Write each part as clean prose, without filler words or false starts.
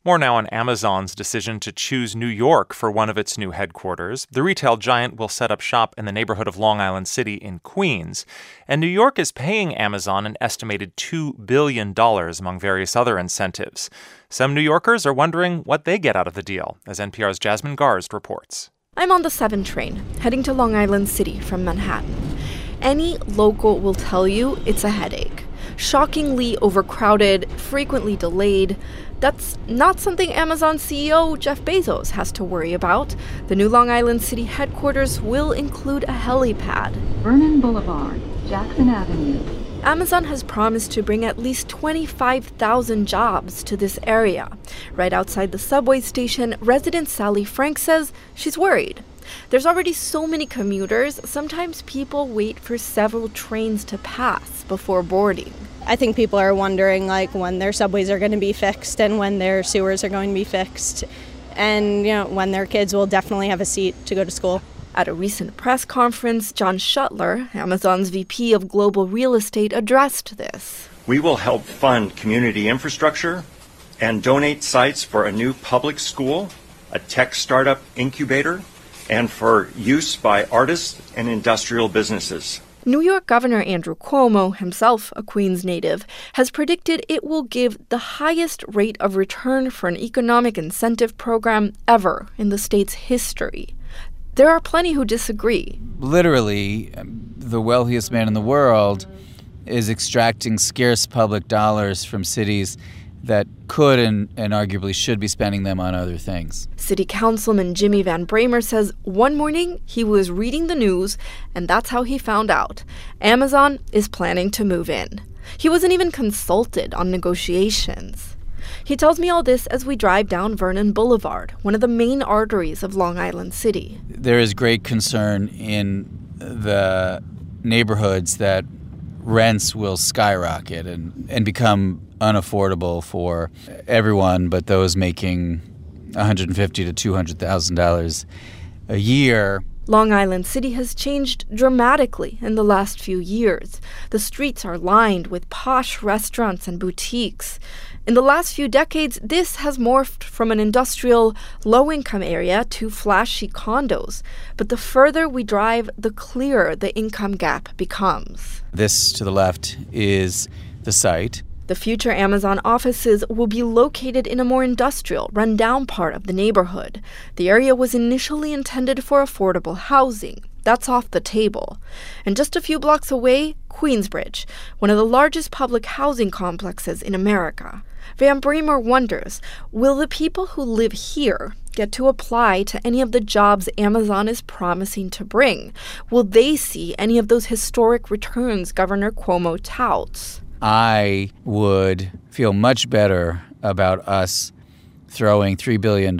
More now on Amazon's decision to choose New York for one of its new headquarters. The retail giant will set up shop in the neighborhood of Long Island City in Queens. And New York is paying Amazon an estimated $2 billion among various other incentives. Some New Yorkers are wondering what they get out of the deal, as NPR's Jasmine Garsd reports. I'm on the 7 train, heading to Long Island City from Manhattan. Any local will tell you it's a headache. Shockingly overcrowded, frequently delayed. That's not something Amazon CEO Jeff Bezos has to worry about. The new Long Island City headquarters will include a helipad. Vernon Boulevard, Jackson Avenue. Amazon has promised to bring at least 25,000 jobs to this area. Right outside the subway station, resident Sally Frank says she's worried. There's already so many commuters, sometimes people wait for several trains to pass before boarding. I think people are wondering when their subways are going to be fixed and when their sewers are going to be fixed and when their kids will definitely have a seat to go to school. At a recent press conference, John Schuttler, Amazon's VP of Global Real Estate, addressed this. We will help fund community infrastructure and donate sites for a new public school, a tech startup incubator, and for use by artists and industrial businesses. New York Governor Andrew Cuomo, himself a Queens native, has predicted it will give the highest rate of return for an economic incentive program ever in the state's history. There are plenty who disagree. Literally, the wealthiest man in the world is extracting scarce public dollars from cities that could and arguably should be spending them on other things. City Councilman Jimmy Van Bramer says one morning he was reading the news, and that's how he found out. Amazon is planning to move in. He wasn't even consulted on negotiations. He tells me all this as we drive down Vernon Boulevard, one of the main arteries of Long Island City. There is great concern in the neighborhoods that rents will skyrocket and become unaffordable for everyone but those making $150,000 to $200,000 a year. Long Island City has changed dramatically in the last few years. The streets are lined with posh restaurants and boutiques. In the last few decades, this has morphed from an industrial, low-income area to flashy condos. But the further we drive, the clearer the income gap becomes. This to the left is the site. The future Amazon offices will be located in a more industrial, run-down part of the neighborhood. The area was initially intended for affordable housing. That's off the table. And just a few blocks away, Queensbridge, one of the largest public housing complexes in America. Van Bramer wonders, will the people who live here get to apply to any of the jobs Amazon is promising to bring? Will they see any of those historic returns Governor Cuomo touts? I would feel much better about us throwing $3 billion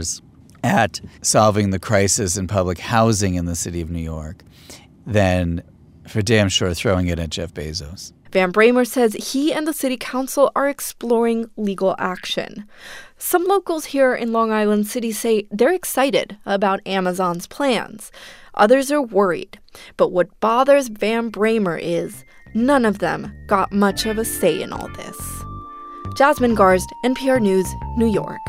at solving the crisis in public housing in the city of New York than for damn sure throwing it at Jeff Bezos. Van Bramer says he and the city council are exploring legal action. Some locals here in Long Island City say they're excited about Amazon's plans. Others are worried. But what bothers Van Bramer is none of them got much of a say in all this. Jasmine Garsd, NPR News, New York.